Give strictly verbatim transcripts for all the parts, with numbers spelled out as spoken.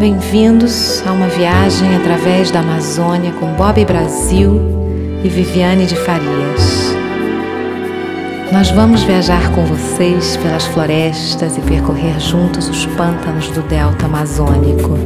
Bem-vindos a uma viagem através da Amazônia com Bob Brasil e Viviane de Farias. Nós vamos viajar com vocês pelas florestas e percorrer juntos os pântanos do delta amazônico.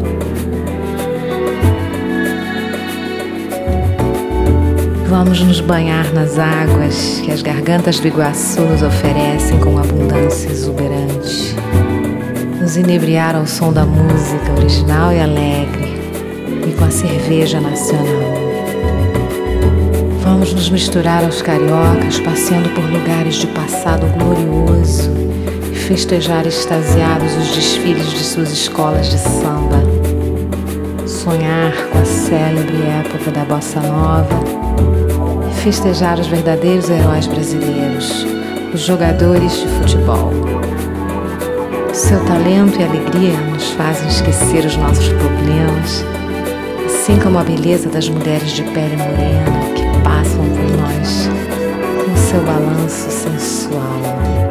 Vamos nos banhar nas águas que as gargantas do Iguaçu nos oferecem com abundância exuberante. Nos inebriar ao som da música original e alegre e com a cerveja nacional. Vamos nos misturar aos cariocas, passeando por lugares de passado glorioso e festejar extasiados os desfiles de suas escolas de samba. Sonhar com a célebre época da bossa nova e festejar os verdadeiros heróis brasileiros, os jogadores de futebol. Seu talento e alegria nos fazem esquecer os nossos problemas, assim como a beleza das mulheres de pele morena que passam por nós com seu balanço sensual.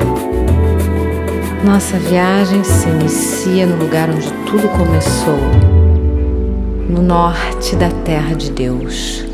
Nossa viagem se inicia no lugar onde tudo começou, no norte da Terra de Deus.